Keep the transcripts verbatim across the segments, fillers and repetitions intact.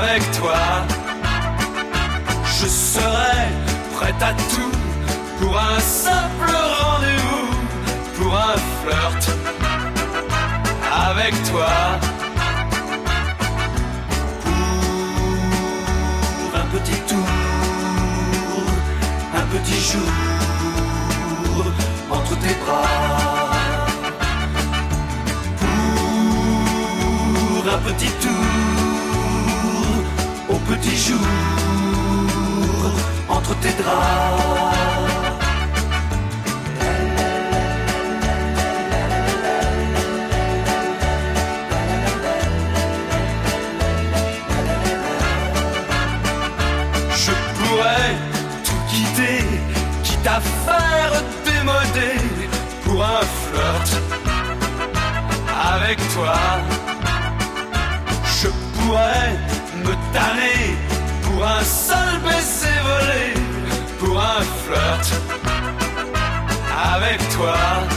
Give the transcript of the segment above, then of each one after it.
avec toi. Je serai prêt à tout pour un simple rendez-vous, pour un flirt avec toi. Pour un petit tour, un petit jour entre tes bras. Pour un petit tour, au petit jour entre tes draps. À faire démoder pour un flirt avec toi. Je pourrais me tanner pour un seul baiser volé, pour un flirt avec toi.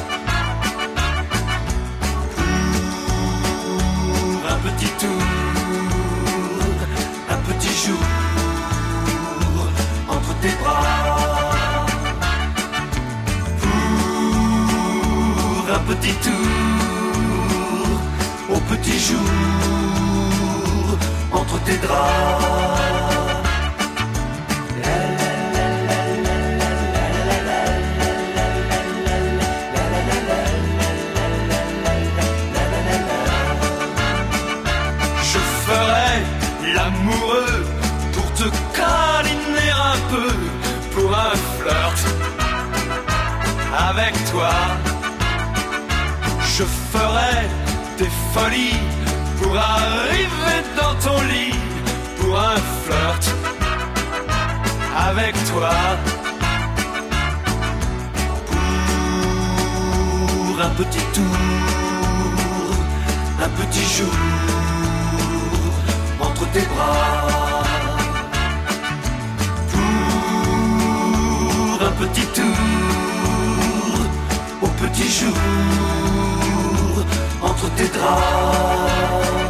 Pour un petit tour, un petit jour entre tes bras. Un petit tour, au petit jour, entre tes draps. Je ferai l'amoureux pour te câliner un peu, pour un flirt avec toi. Je ferai des folies pour arriver dans ton lit, pour un flirt avec toi. Pour un petit tour, un petit jour entre tes bras. Pour un petit tour, au petit jour entre tes draps.